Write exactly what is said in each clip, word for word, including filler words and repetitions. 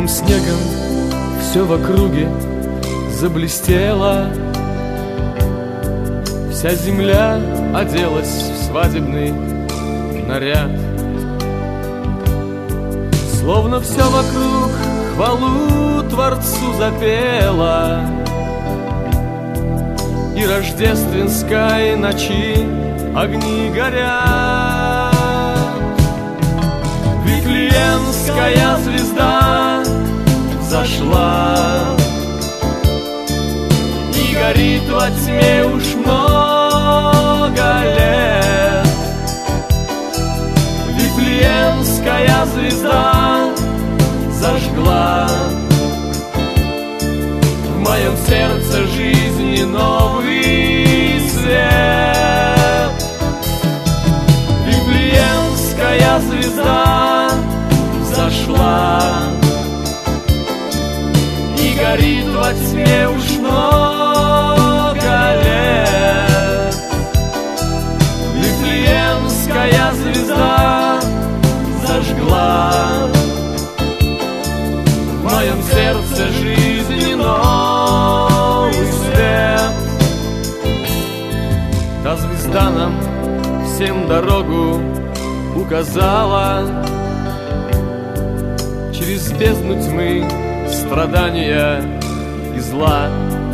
черным снегом все в округе заблестело. Вся земля оделась в свадебный наряд. Словно все вокруг хвалу Творцу запело, и рождественской ночи огни горят. Вифлеемская звезда зашла и горит во тьме уж много лет. Вифлеемская звезда зажгла в моем сердце жизни новый свет. Вифлеемская звезда зашла и горит во тьме уж много лет. Вифлеемская звезда зажгла в моем сердце жизни новый свет. Та звезда нам всем дорогу указала через бездну тьмы, страдания и зла,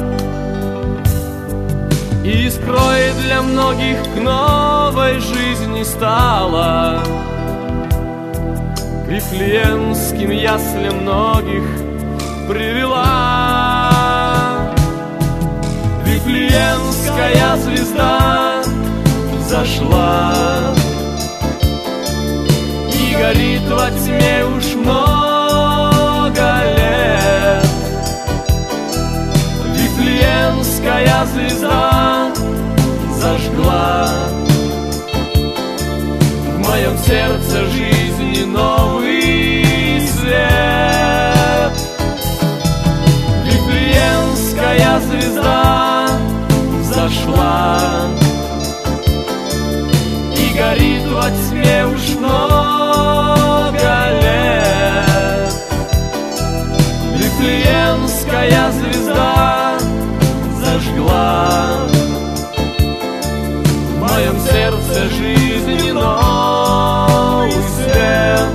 и искрой для многих к новой жизни стала. К Вифлеемским яслям многих привела. Вифлеемская звезда зашла и горит во тьме уж много лет. Вифлеемская звезда зажгла в моем сердце жизни новый свет. Вифлеемская звезда зашла и горит во тьме уж много лет. Вифлеемская звезда зажгла в моем сердце жизни новый свет.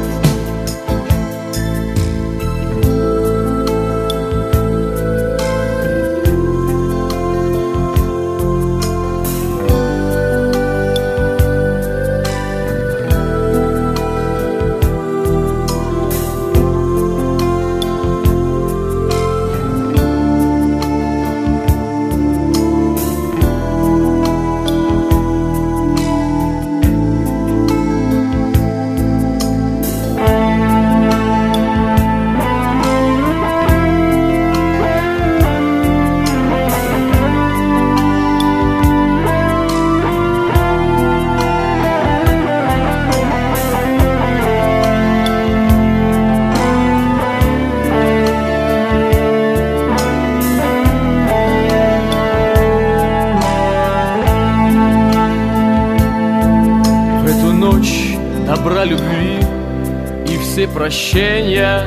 Добра, любви и все прощения,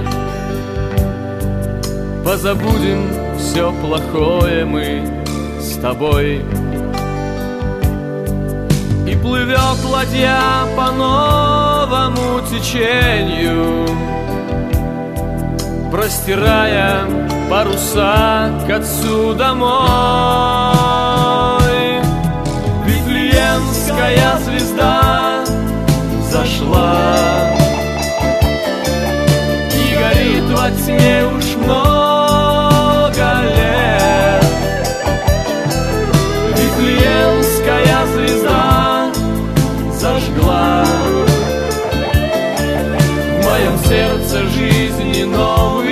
позабудем все плохое мы с тобой. И плывет ладья по новому течению, простирая паруса к отцу домой. Вифлеемская звезда зашла и горит во тьме уж много лет. Вифлеемская звезда зажгла в моем сердце жизни новый